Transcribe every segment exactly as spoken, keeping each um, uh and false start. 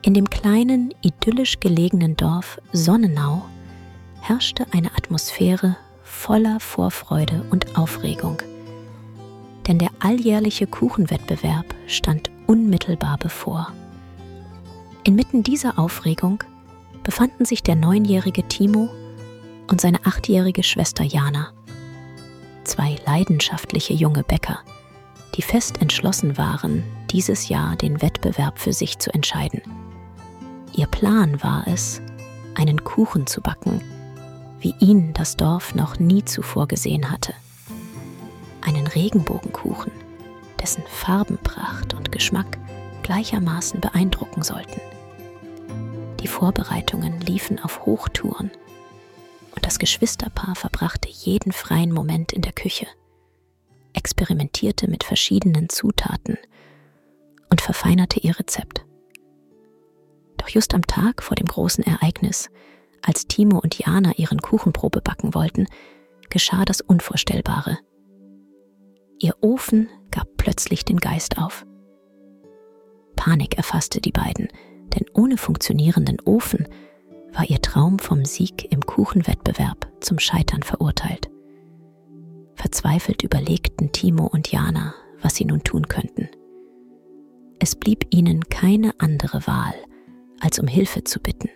In dem kleinen, idyllisch gelegenen Dorf Sonnenau herrschte eine Atmosphäre voller Vorfreude und Aufregung. Denn der alljährliche Kuchenwettbewerb stand unmittelbar bevor. Inmitten dieser Aufregung befanden sich der neunjährige Timo und seine achtjährige Schwester Jana. Zwei leidenschaftliche junge Bäcker, die fest entschlossen waren, dieses Jahr den Wettbewerb für sich zu entscheiden. Ihr Plan war es, einen Kuchen zu backen, wie ihn das Dorf noch nie zuvor gesehen hatte. Einen Regenbogenkuchen, dessen Farbenpracht und Geschmack gleichermaßen beeindrucken sollten. Die Vorbereitungen liefen auf Hochtouren und das Geschwisterpaar verbrachte jeden freien Moment in der Küche, experimentierte mit verschiedenen Zutaten und verfeinerte ihr Rezept. Doch just am Tag vor dem großen Ereignis, als Timo und Jana ihren Kuchenprobe backen wollten, geschah das Unvorstellbare. Ihr Ofen gab plötzlich den Geist auf. Panik erfasste die beiden, denn ohne funktionierenden Ofen war ihr Traum vom Sieg im Kuchenwettbewerb zum Scheitern verurteilt. Verzweifelt überlegten Timo und Jana, was sie nun tun könnten. Es blieb ihnen keine andere Wahl, als um Hilfe zu bitten.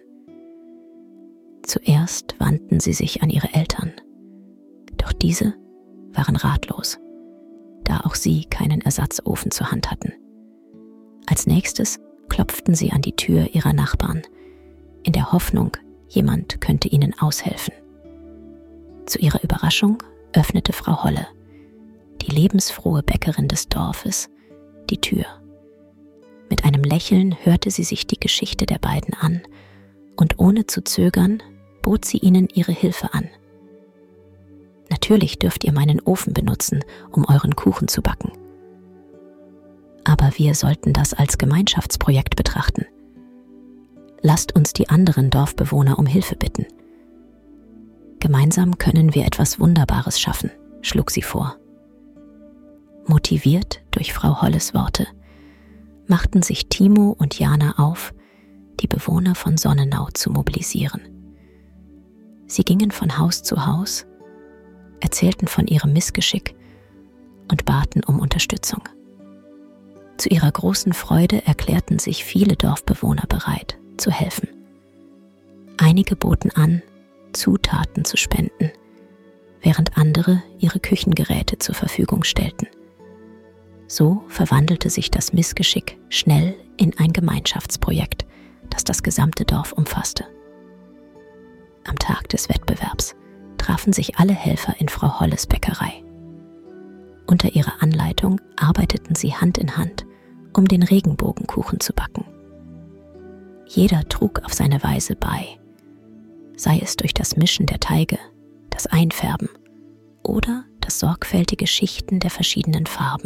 Zuerst wandten sie sich an ihre Eltern, doch diese waren ratlos, da auch sie keinen Ersatzofen zur Hand hatten. Als nächstes klopften sie an die Tür ihrer Nachbarn, in der Hoffnung, jemand könnte ihnen aushelfen. Zu ihrer Überraschung öffnete Frau Holle, die lebensfrohe Bäckerin des Dorfes, die Tür. Mit einem Lächeln hörte sie sich die Geschichte der beiden an und ohne zu zögern bot sie ihnen ihre Hilfe an. Natürlich dürft ihr meinen Ofen benutzen, um euren Kuchen zu backen. Aber wir sollten das als Gemeinschaftsprojekt betrachten. Lasst uns die anderen Dorfbewohner um Hilfe bitten. Gemeinsam können wir etwas Wunderbares schaffen, schlug sie vor. Motiviert durch Frau Holles Worte, machten sich Timo und Jana auf, die Bewohner von Sonnenau zu mobilisieren. Sie gingen von Haus zu Haus, erzählten von ihrem Missgeschick und baten um Unterstützung. Zu ihrer großen Freude erklärten sich viele Dorfbewohner bereit, zu helfen. Einige boten an, Zutaten zu spenden, während andere ihre Küchengeräte zur Verfügung stellten. So verwandelte sich das Missgeschick schnell in ein Gemeinschaftsprojekt, das das gesamte Dorf umfasste. Am Tag des Wettbewerbs trafen sich alle Helfer in Frau Holles Bäckerei. Unter ihrer Anleitung arbeiteten sie Hand in Hand, um den Regenbogenkuchen zu backen. Jeder trug auf seine Weise bei, sei es durch das Mischen der Teige, das Einfärben oder das sorgfältige Schichten der verschiedenen Farben.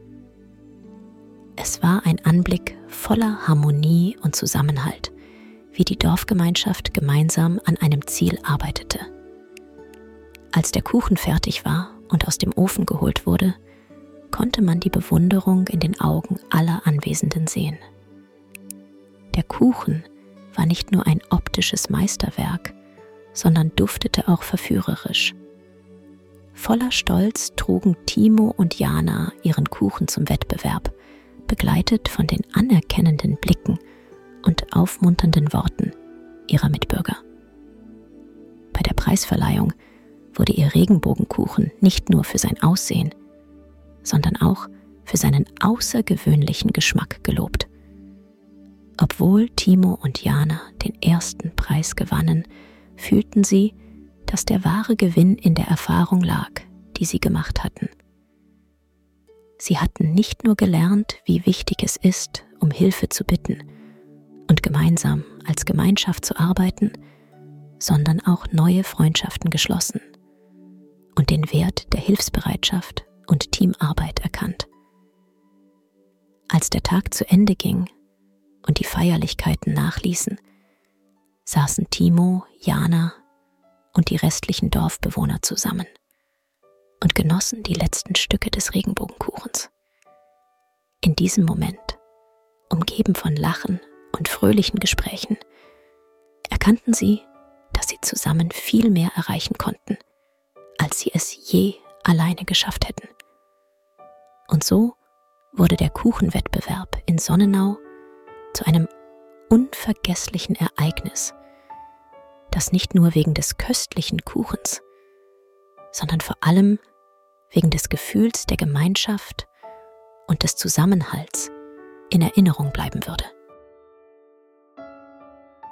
Es war ein Anblick voller Harmonie und Zusammenhalt, wie die Dorfgemeinschaft gemeinsam an einem Ziel arbeitete. Als der Kuchen fertig war und aus dem Ofen geholt wurde, konnte man die Bewunderung in den Augen aller Anwesenden sehen. Der Kuchen war nicht nur ein optisches Meisterwerk, sondern duftete auch verführerisch. Voller Stolz trugen Timo und Jana ihren Kuchen zum Wettbewerb, begleitet von den anerkennenden Blicken und aufmunternden Worten ihrer Mitbürger. Bei der Preisverleihung wurde ihr Regenbogenkuchen nicht nur für sein Aussehen, sondern auch für seinen außergewöhnlichen Geschmack gelobt. Obwohl Timo und Jana den ersten Preis gewannen, fühlten sie, dass der wahre Gewinn in der Erfahrung lag, die sie gemacht hatten. Sie hatten nicht nur gelernt, wie wichtig es ist, um Hilfe zu bitten und gemeinsam als Gemeinschaft zu arbeiten, sondern auch neue Freundschaften geschlossen und den Wert der Hilfsbereitschaft und Teamarbeit erkannt. Als der Tag zu Ende ging und die Feierlichkeiten nachließen, saßen Timo, Jana und die restlichen Dorfbewohner zusammen und genossen die letzten Stücke des Regenbogenkuchens. In diesem Moment, umgeben von Lachen und fröhlichen Gesprächen erkannten sie, dass sie zusammen viel mehr erreichen konnten, als sie es je alleine geschafft hätten. Und so wurde der Kuchenwettbewerb in Sonnenau zu einem unvergesslichen Ereignis, das nicht nur wegen des köstlichen Kuchens, sondern vor allem wegen des Gefühls der Gemeinschaft und des Zusammenhalts in Erinnerung bleiben würde.